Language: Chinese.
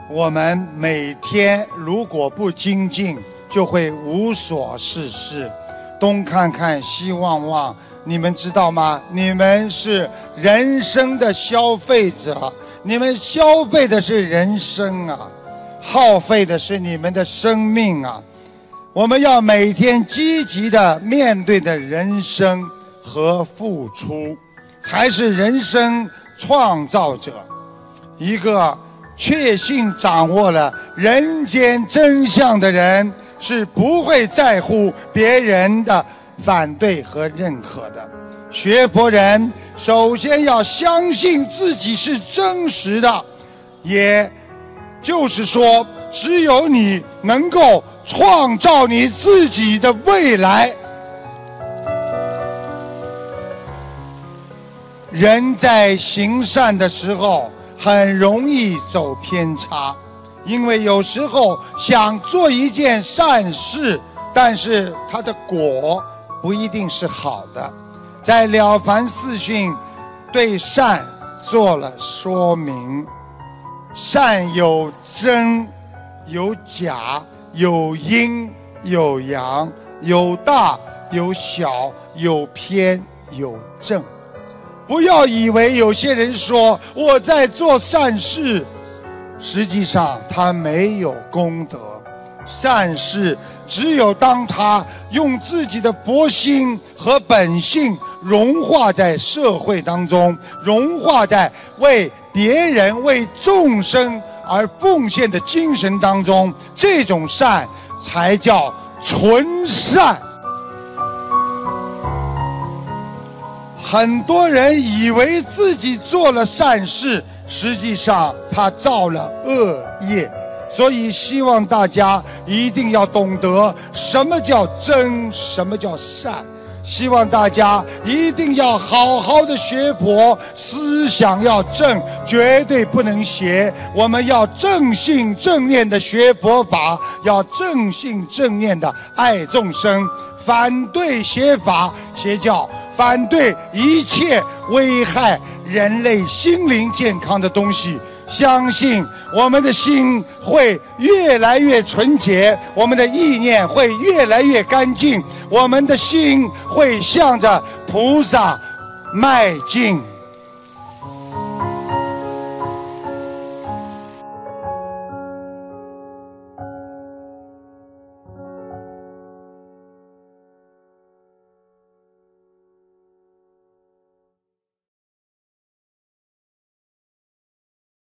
我们每天如果不精进，就会无所事事，东看看西望望。你们知道吗？你们是人生的消费者，你们消费的是人生啊，耗费的是你们的生命啊。我们要每天积极的面对的人生和付出，才是人生创造者。一个确信掌握了人间真相的人，是不会在乎别人的反对和认可的。学佛人首先要相信自己是真实的，也就是说，只有你能够创造你自己的未来。人在行善的时候很容易走偏差，因为有时候想做一件善事，但是它的果不一定是好的。在了凡四训对善做了说明，善有真有假，有阴有阳，有大有小，有偏有正。不要以为有些人说我在做善事，实际上他没有功德。善事只有当他用自己的佛心和本性融化在社会当中，融化在为别人为众生而奉献的精神当中，这种善才叫纯善。很多人以为自己做了善事，实际上他造了恶业。所以希望大家一定要懂得什么叫真，什么叫善。希望大家一定要好好的学佛，思想要正，绝对不能邪。我们要正信正念的学佛法，要正信正念的爱众生，反对邪法邪教，反对一切危害人类心灵健康的东西。相信我们的心会越来越纯洁，我们的意念会越来越干净，我们的心会向着菩萨迈进。